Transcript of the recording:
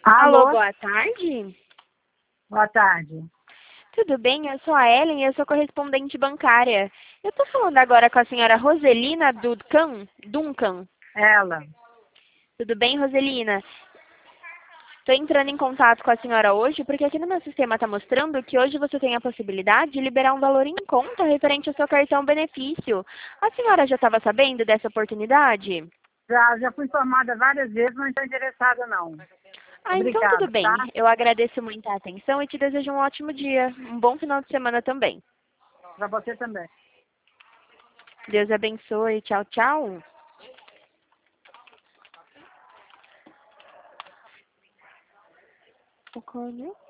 Alô, Alô, boa tarde. boa tarde. Tudo bem? Eu sou a Ellen, eu sou correspondente bancária. Eu estou falando agora com a senhora Roselina Duncan. Ela. Tudo bem, Roselina? Estou entrando em contato com a senhora hoje porque aqui no meu sistema está mostrando que hoje você tem a possibilidade de liberar um valor em conta referente ao seu cartão benefício. A senhora já estava sabendo dessa oportunidade? Já fui informada várias vezes, mas não estou interessada, não. Ah, então tudo Obrigada, bem. tá? Eu agradeço muito a atenção e te desejo um ótimo dia. Um bom final de semana também. Para você também. Deus abençoe. Tchau, tchau. O cone.